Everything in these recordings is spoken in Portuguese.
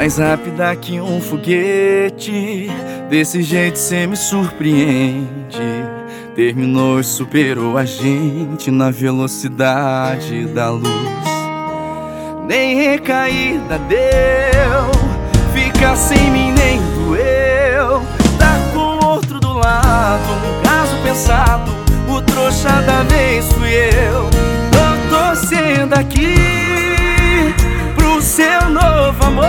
Mais rápida que um foguete, desse jeito cê me surpreende. Terminou e superou a gente na velocidade da luz. Nem recaída deu, ficar sem mim nem doeu. Tá com outro do lado, um caso pensado, o trouxa da vez fui eu. Tô torcendo aqui pro seu novo amor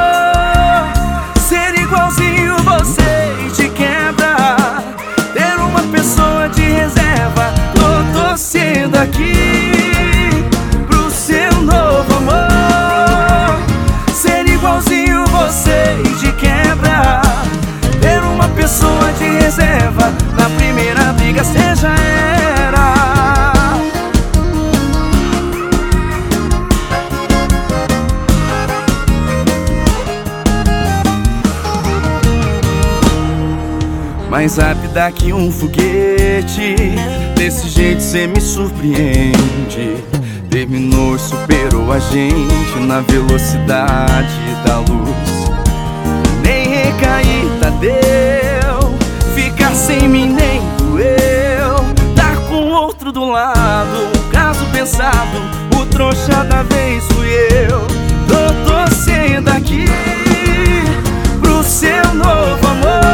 ser igualzinho você e te quebra, ter uma pessoa de reserva. Tô torcendo aqui pro seu novo amor ser igualzinho você e te quebra, ter uma pessoa de reserva. Na primeira briga cê já era. Mais rápida que um foguete, desse jeito cê me surpreende. Terminou e superou a gente na velocidade da luz. Nem recaída deu, ficar sem mim nem doeu. Tá com outro do lado, um caso pensado, o trouxa da vez fui eu. Tô torcendo aqui pro seu novo amor